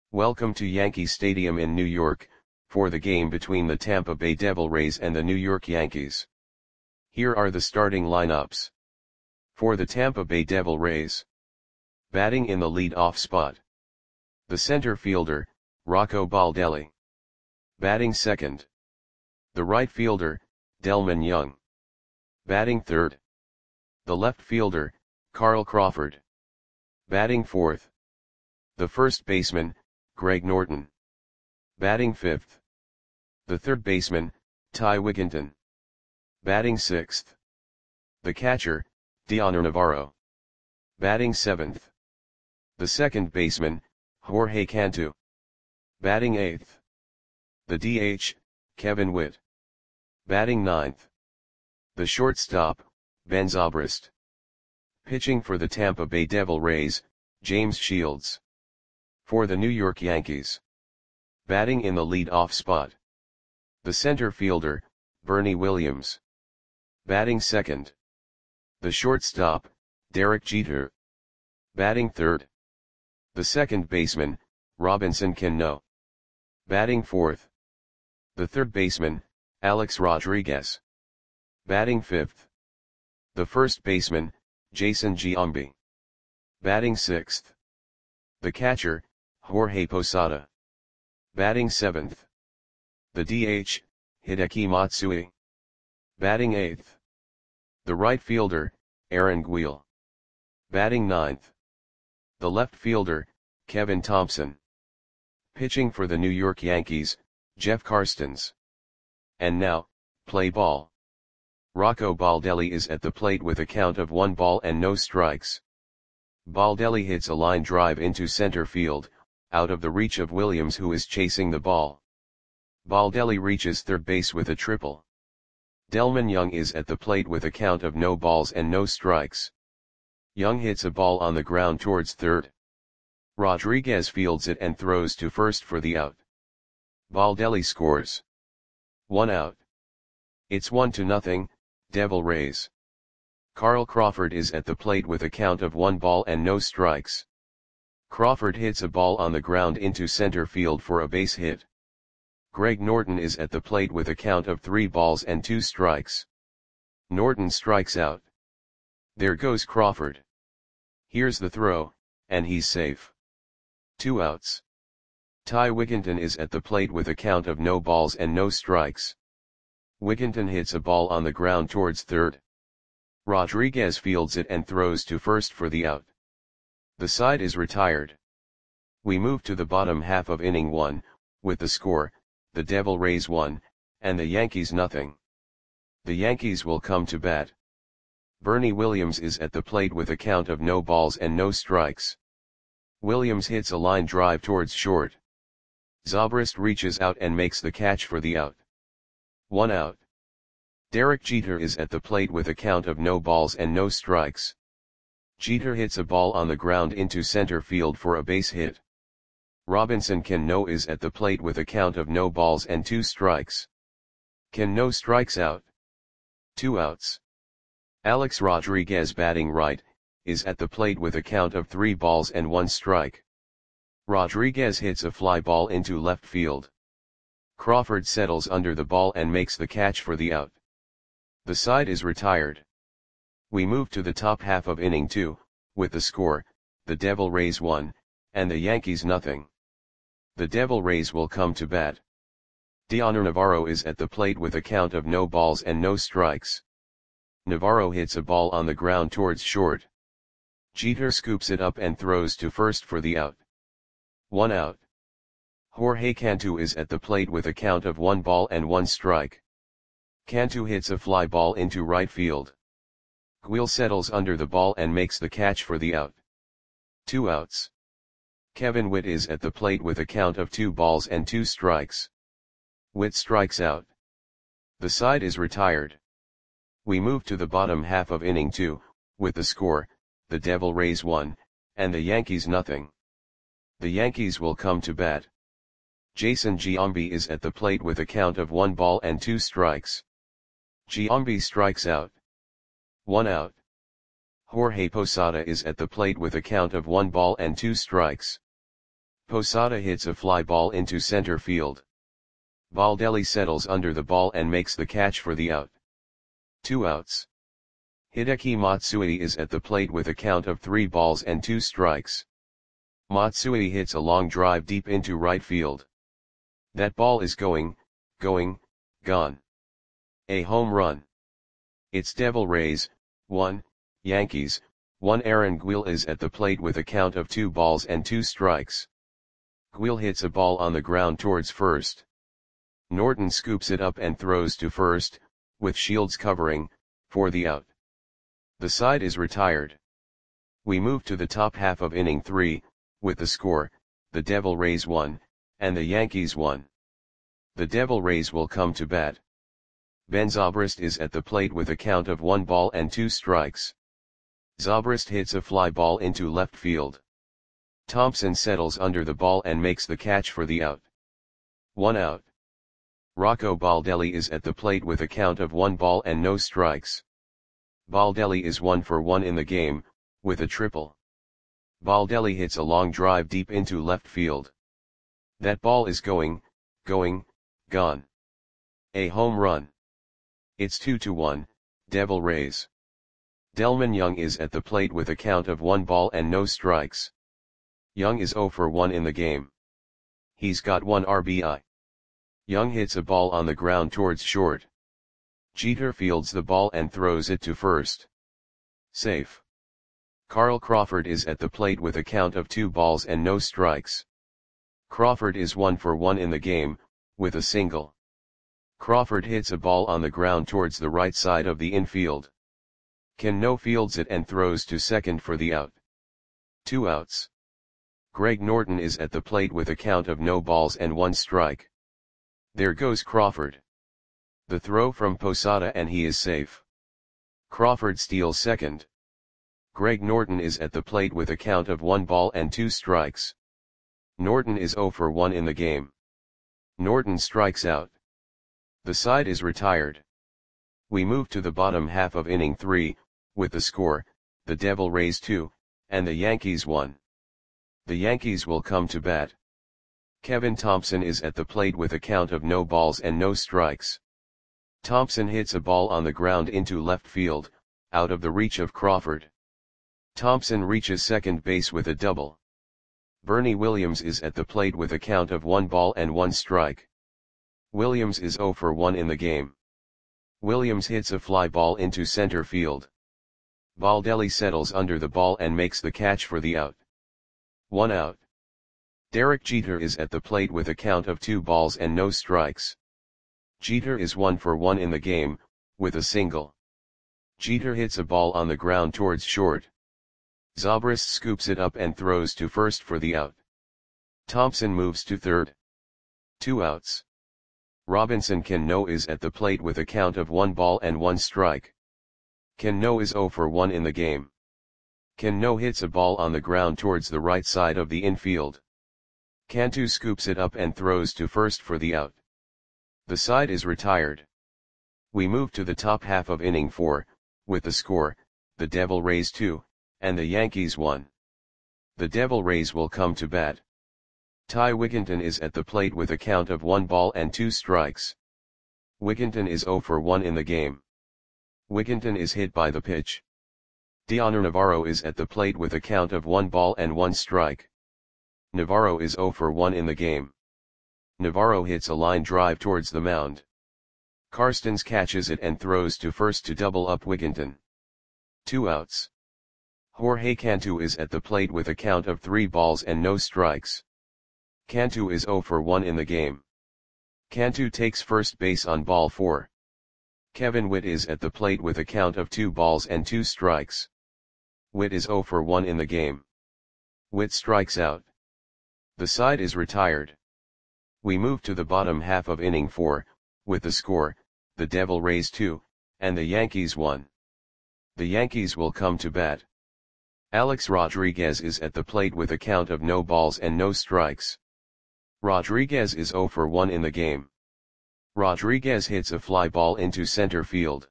Welcome to Yankee Stadium in New York, for the game between the Tampa Bay Devil Rays and the New York Yankees. Here are the starting lineups. For the Tampa Bay Devil Rays. Batting in the lead-off spot. The center fielder, Rocco Baldelli. Batting second. The right fielder, Delmon Young. Batting third. The left fielder, Carl Crawford. Batting fourth. The first baseman, Greg Norton. Batting fifth. The third baseman, Ty Wigginton. Batting sixth. The catcher, Dioner Navarro. Batting seventh. The second baseman, Jorge Cantu. Batting eighth. The DH, Kevin Witt. Batting ninth. The shortstop, Ben Zobrist. Pitching for the Tampa Bay Devil Rays, James Shields. For the New York Yankees. Batting in the lead-off spot. The center fielder, Bernie Williams. Batting second. The shortstop, Derek Jeter. Batting third. The second baseman, Robinson Cano. Batting fourth. The third baseman, Alex Rodriguez. Batting fifth. The first baseman, Jason Giambi. Batting sixth. The catcher, Jorge Posada. Batting seventh. The DH, Hideki Matsui. Batting eighth. The right fielder, Aaron Guil. Batting ninth. The left fielder, Kevin Thompson. Pitching for the New York Yankees, Jeff Karstens. And now, play ball. Rocco Baldelli is at the plate with a count of 1 ball and no strikes. Baldelli hits a line drive into center field, out of the reach of Williams, who is chasing the ball. Baldelli reaches third base with a triple. Delmon Young is at the plate with a count of no balls and no strikes. Young hits a ball on the ground towards third. Rodriguez fields it and throws to first for the out. Baldelli scores. 1 out. It's 1-0, Devil Rays. Carl Crawford is at the plate with a count of 1 ball and no strikes. Crawford hits a ball on the ground into center field for a base hit. Greg Norton is at the plate with a count of 3 balls and 2 strikes. Norton strikes out. There goes Crawford. Here's the throw, and he's safe. 2 outs. Ty Wigginton is at the plate with a count of no balls and no strikes. Wigginton hits a ball on the ground towards third. Rodriguez fields it and throws to first for the out. The side is retired. We move to the bottom half of inning 1, with the score, the Devil Rays 1, and the Yankees nothing. The Yankees will come to bat. Bernie Williams is at the plate with a count of no balls and no strikes. Williams hits a line drive towards short. Zobrist reaches out and makes the catch for the out. 1 out. Derek Jeter is at the plate with a count of no balls and no strikes. Jeter hits a ball on the ground into center field for a base hit. Robinson Cano is at the plate with a count of no balls and 2 strikes. Cano strikes out. 2 outs. Alex Rodriguez, batting right, is at the plate with a count of 3 balls and 1 strike. Rodriguez hits a fly ball into left field. Crawford settles under the ball and makes the catch for the out. The side is retired. We move to the top half of inning 2, with the score, the Devil Rays 1, and the Yankees nothing. The Devil Rays will come to bat. Dioner Navarro is at the plate with a count of no balls and no strikes. Navarro hits a ball on the ground towards short. Jeter scoops it up and throws to first for the out. 1 out. Jorge Cantu is at the plate with a count of 1 ball and 1 strike. Cantu hits a fly ball into right field. Guil settles under the ball and makes the catch for the out. 2 outs. Kevin Witt is at the plate with a count of 2 balls and 2 strikes. Witt strikes out. The side is retired. We move to the bottom half of inning 2, with the score, the Devil Rays 1, and the Yankees nothing. The Yankees will come to bat. Jason Giambi is at the plate with a count of 1 ball and 2 strikes. Giambi strikes out. 1 out. Jorge Posada is at the plate with a count of 1 ball and 2 strikes. Posada hits a fly ball into center field. Baldelli settles under the ball and makes the catch for the out. 2 outs. Hideki Matsui is at the plate with a count of 3 balls and 2 strikes. Matsui hits a long drive deep into right field. That ball is going, gone. A home run. It's Devil Rays, 1, Yankees, 1. Aaron Guil is at the plate with a count of 2 balls and 2 strikes. Guil hits a ball on the ground towards first. Norton scoops it up and throws to first, with Shields covering, for the out. The side is retired. We move to the top half of inning 3, with the score, the Devil Rays 1, and the Yankees 1. The Devil Rays will come to bat. Ben Zobrist is at the plate with a count of 1 ball and 2 strikes. Zobrist hits a fly ball into left field. Thompson settles under the ball and makes the catch for the out. 1 out. Rocco Baldelli is at the plate with a count of 1 ball and no strikes. Baldelli is 1 for 1 in the game, with a triple. Baldelli hits a long drive deep into left field. That ball is going, gone. A home run. It's 2-1, Devil Rays. Delman Young is at the plate with a count of 1 ball and no strikes. Young is 0 for 1 in the game. He's got 1 RBI. Young hits a ball on the ground towards short. Jeter fields the ball and throws it to first. Safe. Carl Crawford is at the plate with a count of 2 balls and no strikes. Crawford is 1 for 1 in the game, with a single. Crawford hits a ball on the ground towards the right side of the infield. Cano fields it and throws to second for the out. 2 outs. Greg Norton is at the plate with a count of no balls and 1 strike. There goes Crawford. The throw from Posada and he is safe. Crawford steals second. Greg Norton is at the plate with a count of 1 ball and 2 strikes. Norton is 0 for 1 in the game. Norton strikes out. The side is retired. We move to the bottom half of inning 3, with the score, the Devil Rays 2, and the Yankees 1. The Yankees will come to bat. Kevin Thompson is at the plate with a count of no balls and no strikes. Thompson hits a ball on the ground into left field, out of the reach of Crawford. Thompson reaches second base with a double. Bernie Williams is at the plate with a count of 1 ball and 1 strike. Williams is 0 for 1 in the game. Williams hits a fly ball into center field. Baldelli settles under the ball and makes the catch for the out. 1 out. Derek Jeter is at the plate with a count of 2 balls and no strikes. Jeter is 1 for 1 in the game, with a single. Jeter hits a ball on the ground towards short. Zobrist scoops it up and throws to first for the out. Thompson moves to third. 2 outs. Robinson Cano is at the plate with a count of 1 ball and 1 strike. Cano is 0 for 1 in the game. Cano hits a ball on the ground towards the right side of the infield. Cantu scoops it up and throws to first for the out. The side is retired. We move to the top half of inning 4, with the score, the Devil Rays 2, and the Yankees 1. The Devil Rays will come to bat. Ty Wigginton is at the plate with a count of 1 ball and 2 strikes. Wigginton is 0 for 1 in the game. Wigginton is hit by the pitch. Dioner Navarro is at the plate with a count of 1 ball and 1 strike. Navarro is 0 for 1 in the game. Navarro hits a line drive towards the mound. Karstens catches it and throws to first to double up Wigginton. 2 outs. Jorge Cantu is at the plate with a count of 3 balls and no strikes. Cantu is 0 for 1 in the game. Cantu takes first base on ball 4. Kevin Witt is at the plate with a count of 2 balls and 2 strikes. Witt is 0 for 1 in the game. Witt strikes out. The side is retired. We move to the bottom half of inning 4, with the score, the Devil Rays 2, and the Yankees 1. The Yankees will come to bat. Alex Rodriguez is at the plate with a count of no balls and no strikes. Rodriguez is 0 for 1 in the game. Rodriguez hits a fly ball into center field.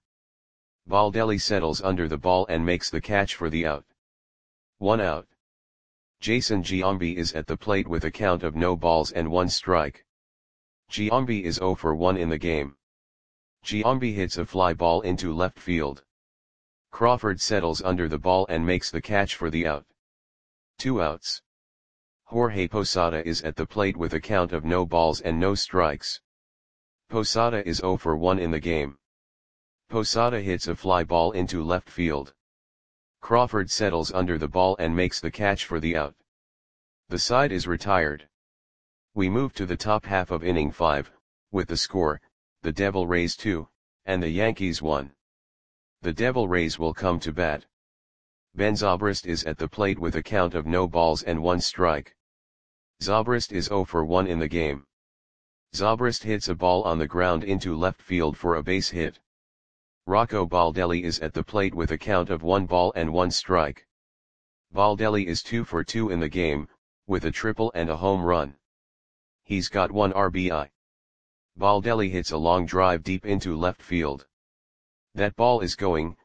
Baldelli settles under the ball and makes the catch for the out. 1 out. Jason Giambi is at the plate with a count of no balls and 1 strike. Giambi is 0 for 1 in the game. Giambi hits a fly ball into left field. Crawford settles under the ball and makes the catch for the out. 2 outs. Jorge Posada is at the plate with a count of no balls and no strikes. Posada is 0 for 1 in the game. Posada hits a fly ball into left field. Crawford settles under the ball and makes the catch for the out. The side is retired. We move to the top half of inning 5, with the score, the Devil Rays 2, and the Yankees 1. The Devil Rays will come to bat. Ben Zobrist is at the plate with a count of no balls and 1 strike. Zobrist is 0 for 1 in the game. Zobrist hits a ball on the ground into left field for a base hit. Rocco Baldelli is at the plate with a count of 1 ball and 1 strike. Baldelli is 2 for 2 in the game, with a triple and a home run. He's got 1 RBI. Baldelli hits a long drive deep into left field. That ball is gone.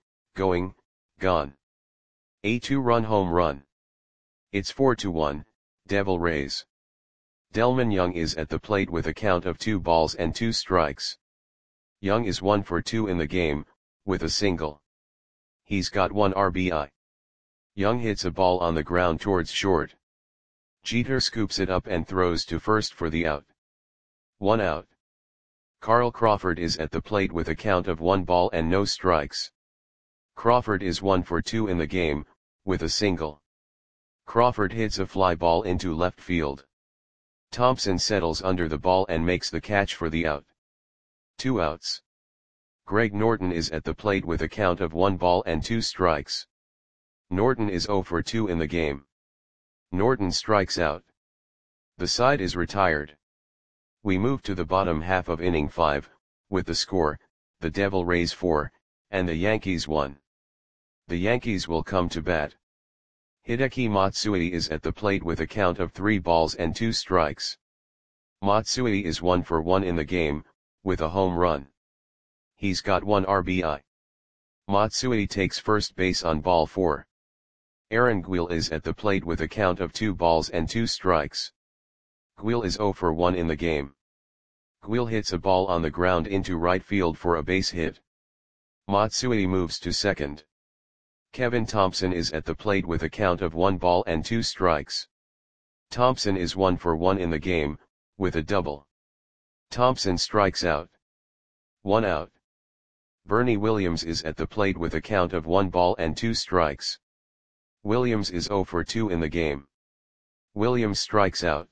A 2-run home run. It's 4-1, Devil Rays. Delmon Young is at the plate with a count of 2 balls and 2 strikes. Young is 1 for 2 in the game, with a single. He's got 1 RBI. Young hits a ball on the ground towards short. Jeter scoops it up and throws to first for the out. 1 out. Carl Crawford is at the plate with a count of 1 ball and no strikes. Crawford is 1 for 2 in the game, with a single. Crawford hits a fly ball into left field. Thompson settles under the ball and makes the catch for the out. 2 outs. Greg Norton is at the plate with a count of 1 ball and 2 strikes. Norton is 0 for 2 in the game. Norton strikes out. The side is retired. We move to the bottom half of inning 5, with the score, the Devil Rays 4, and the Yankees 1. The Yankees will come to bat. Hideki Matsui is at the plate with a count of 3 balls and 2 strikes. Matsui is 1 for 1 in the game, with a home run. He's got 1 RBI. Matsui takes first base on ball 4. Aaron Guil is at the plate with a count of 2 balls and 2 strikes. Guil is 0 for 1 in the game. Guil hits a ball on the ground into right field for a base hit. Matsui moves to second. Kevin Thompson is at the plate with a count of 1 ball and 2 strikes. Thompson is 1 for 1 in the game, with a double. Thompson strikes out. 1 out. Bernie Williams is at the plate with a count of 1 ball and 2 strikes. Williams is 0 for 2 in the game. Williams strikes out.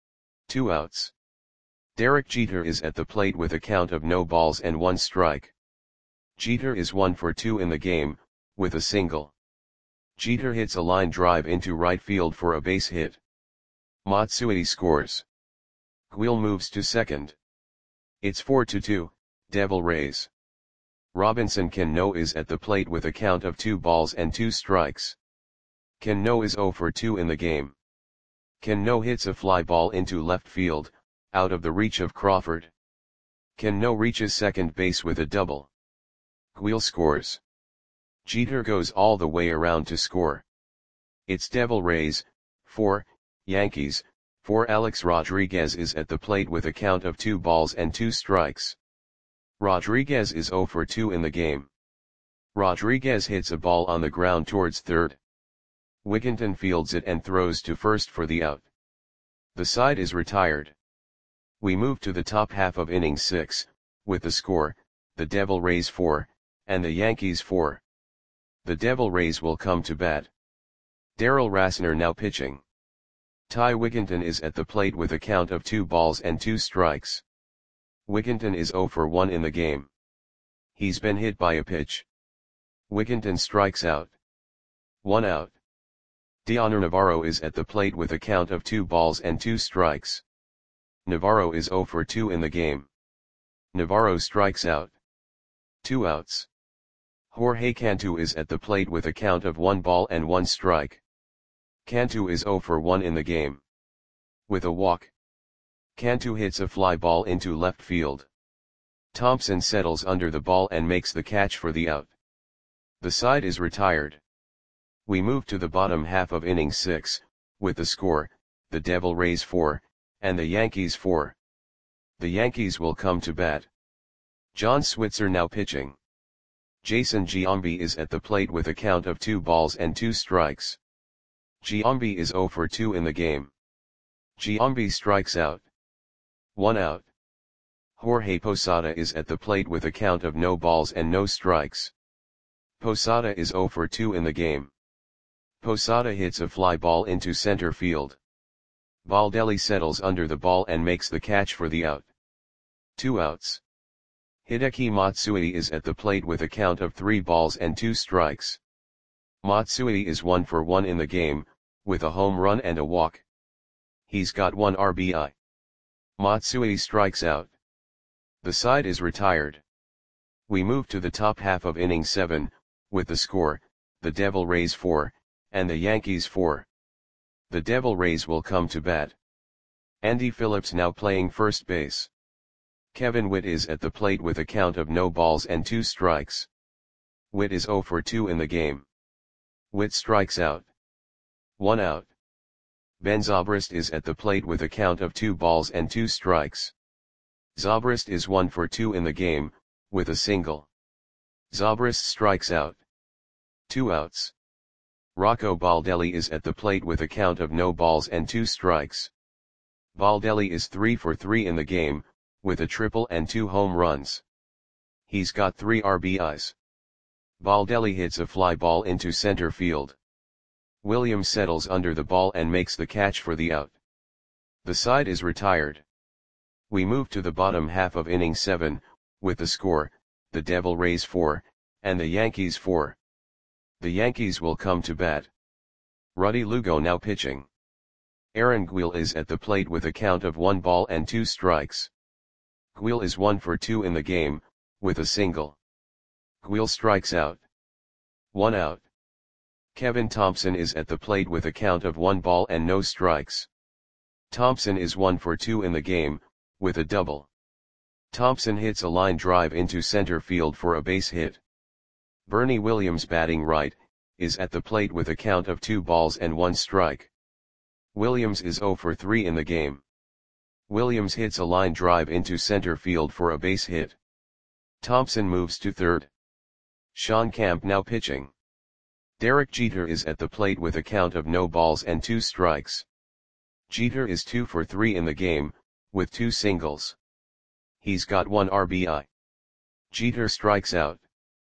2 outs. Derek Jeter is at the plate with a count of no balls and 1 strike. Jeter is 1 for 2 in the game, with a single. Jeter hits a line drive into right field for a base hit. Matsui scores. Guil moves to second. It's 4-2, Devil Rays. Robinson Cano is at the plate with a count of 2 balls and 2 strikes. Cano is 0 for 2 in the game. Cano hits a fly ball into left field, out of the reach of Crawford. Cano reaches second base with a double. Guil scores. Jeter goes all the way around to score. It's Devil Rays, 4, Yankees, 4. Alex Rodriguez is at the plate with a count of 2 balls and 2 strikes. Rodriguez is 0 for 2 in the game. Rodriguez hits a ball on the ground towards third. Wigginton fields it and throws to first for the out. The side is retired. We move to the top half of inning 6, with the score, the Devil Rays 4, and the Yankees 4. The Devil Rays will come to bat. Darryl Rasner now pitching. Ty Wigginton is at the plate with a count of 2 balls and 2 strikes. Wigginton is 0 for 1 in the game. He's been hit by a pitch. Wigginton strikes out. 1 out. Dioner Navarro is at the plate with a count of 2 balls and 2 strikes. Navarro is 0 for 2 in the game. Navarro strikes out. 2 outs. Jorge Cantu is at the plate with a count of 1 ball and 1 strike. Cantu is 0 for 1 in the game. With a walk. Cantu hits a fly ball into left field. Thompson settles under the ball and makes the catch for the out. The side is retired. We move to the bottom half of inning 6, with the score, the Devil Rays 4, and the Yankees 4. The Yankees will come to bat. John Switzer now pitching. Jason Giambi is at the plate with a count of 2 balls and 2 strikes. Giambi is 0 for 2 in the game. Giambi strikes out. 1 out. Jorge Posada is at the plate with a count of no balls and no strikes. Posada is 0 for 2 in the game. Posada hits a fly ball into center field. Baldelli settles under the ball and makes the catch for the out. 2 outs. Hideki Matsui is at the plate with a count of 3 balls and 2 strikes. Matsui is 1 for 1 in the game, with a home run and a walk. He's got 1 RBI. Matsui strikes out. The side is retired. We move to the top half of inning 7, with the score, the Devil Rays 4, and the Yankees 4. The Devil Rays will come to bat. Andy Phillips now playing first base. Kevin Witt is at the plate with a count of no balls and 2 strikes. Witt is 0 for 2 in the game. Witt strikes out. 1 out. Ben Zobrist is at the plate with a count of 2 balls and 2 strikes. Zobrist is 1 for 2 in the game, with a single. Zobrist strikes out. 2 outs. Rocco Baldelli is at the plate with a count of no balls and 2 strikes. Baldelli is 3 for 3 in the game, with a triple and 2 home runs. He's got 3 RBIs. Baldelli hits a fly ball into center field. Williams settles under the ball and makes the catch for the out. The side is retired. We move to the bottom half of inning 7, with the score, the Devil Rays 4, and the Yankees 4. The Yankees will come to bat. Ruddy Lugo now pitching. Aaron Guil is at the plate with a count of 1 ball and 2 strikes. Guil is 1 for 2 in the game, with a single. Guil strikes out. 1 out. Kevin Thompson is at the plate with a count of 1 ball and no strikes. Thompson is 1 for 2 in the game, with a double. Thompson hits a line drive into center field for a base hit. Bernie Williams batting right, is at the plate with a count of 2 balls and 1 strike. Williams is 0 for 3 in the game. Williams hits a line drive into center field for a base hit. Thompson moves to third. Sean Camp now pitching. Derek Jeter is at the plate with a count of no balls and 2 strikes. Jeter is 2 for 3 in the game, with 2 singles. He's got 1 RBI. Jeter strikes out.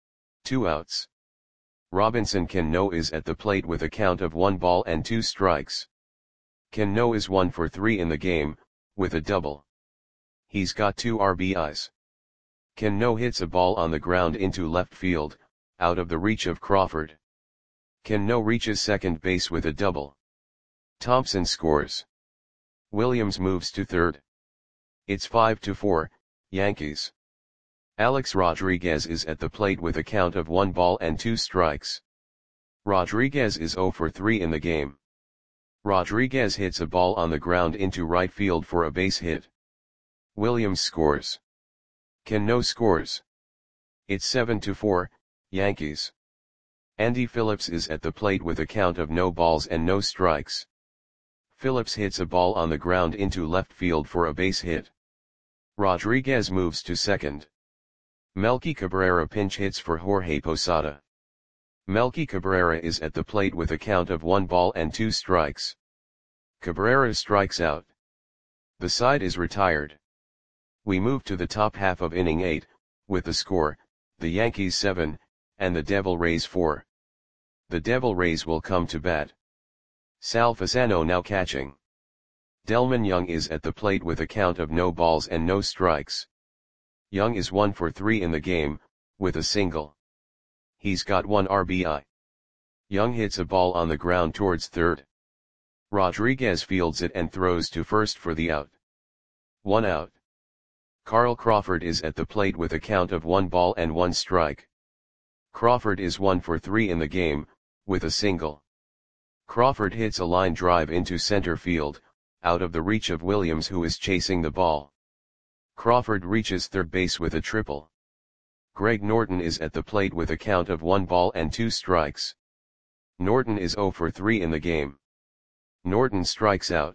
2 outs. Robinson Cano is at the plate with a count of 1 ball and 2 strikes. Cano is 1 for 3 in the game, with a double. He's got 2 RBIs. Cano hits a ball on the ground into left field, out of the reach of Crawford. Cano reaches second base with a double. Thompson scores. Williams moves to third. It's 5-4, Yankees. Alex Rodriguez is at the plate with a count of 1 ball and 2 strikes. Rodriguez is 0 for 3 in the game. Rodriguez hits a ball on the ground into right field for a base hit. Williams scores. Cano scores. It's 7-4, Yankees. Andy Phillips is at the plate with a count of no balls and no strikes. Phillips hits a ball on the ground into left field for a base hit. Rodriguez moves to second. Melky Cabrera pinch hits for Jorge Posada. Melky Cabrera is at the plate with a count of 1 ball and 2 strikes. Cabrera strikes out. The side is retired. We move to the top half of inning 8, with the score, the Yankees 7, and the Devil Rays 4. The Devil Rays will come to bat. Sal Fasano now catching. Delman Young is at the plate with a count of no balls and no strikes. Young is 1 for 3 in the game, with a single. He's got 1 RBI. Young hits a ball on the ground towards third. Rodriguez fields it and throws to first for the out. 1 out. Carl Crawford is at the plate with a count of 1 ball and 1 strike. Crawford is 1 for 3 in the game, with a single. Crawford hits a line drive into center field, out of the reach of Williams who is chasing the ball. Crawford reaches third base with a triple. Greg Norton is at the plate with a count of 1 ball and 2 strikes. Norton is 0 for 3 in the game. Norton strikes out.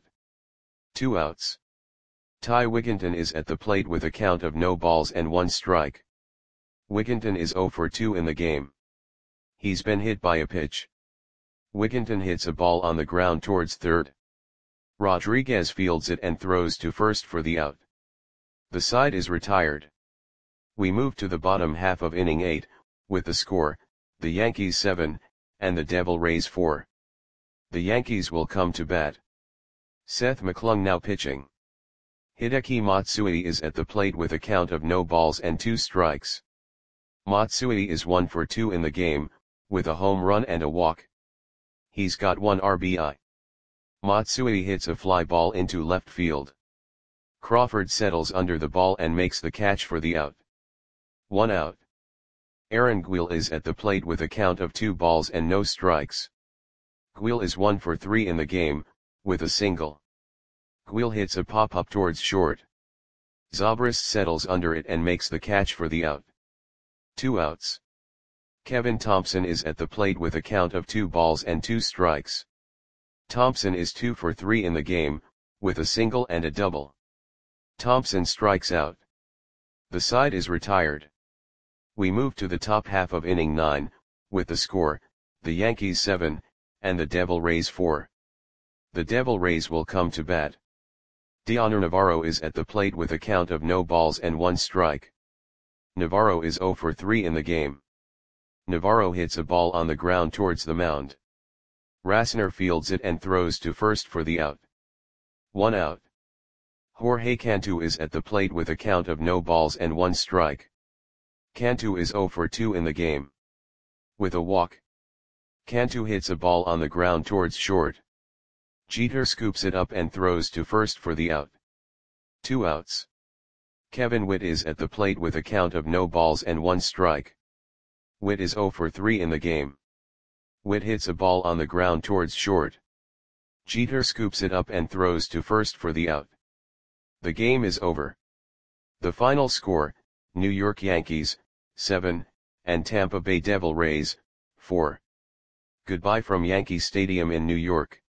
2 outs. Ty Wigginton is at the plate with a count of no balls and 1 strike. Wigginton is 0 for 2 in the game. He's been hit by a pitch. Wigginton hits a ball on the ground towards third. Rodriguez fields it and throws to first for the out. The side is retired. We move to the bottom half of inning 8, with the score, the Yankees 7, and the Devil Rays 4. The Yankees will come to bat. Seth McClung now pitching. Hideki Matsui is at the plate with a count of no balls and 2 strikes. Matsui is 1 for 2 in the game, with a home run and a walk. He's got 1 RBI. Matsui hits a fly ball into left field. Crawford settles under the ball and makes the catch for the out. 1 out. Aaron Guil is at the plate with a count of 2 balls and no strikes. Guil is 1 for 3 in the game, with a single. Guil hits a pop-up towards short. Zobrist settles under it and makes the catch for the out. 2 outs. Kevin Thompson is at the plate with a count of 2 balls and 2 strikes. Thompson is 2 for 3 in the game, with a single and a double. Thompson strikes out. The side is retired. We move to the top half of inning 9, with the score, the Yankees 7, and the Devil Rays 4. The Devil Rays will come to bat. Dioner Navarro is at the plate with a count of no balls and 1 strike. Navarro is 0 for 3 in the game. Navarro hits a ball on the ground towards the mound. Rasner fields it and throws to first for the out. 1 out. Jorge Cantu is at the plate with a count of no balls and 1 strike. Cantu is 0 for 2 in the game. With a walk. Cantu hits a ball on the ground towards short. Jeter scoops it up and throws to first for the out. 2 outs. Kevin Witt is at the plate with a count of no balls and 1 strike. Witt is 0 for 3 in the game. Witt hits a ball on the ground towards short. Jeter scoops it up and throws to first for the out. The game is over. The final score, New York Yankees, 7, and Tampa Bay Devil Rays, 4. Goodbye from Yankee Stadium in New York.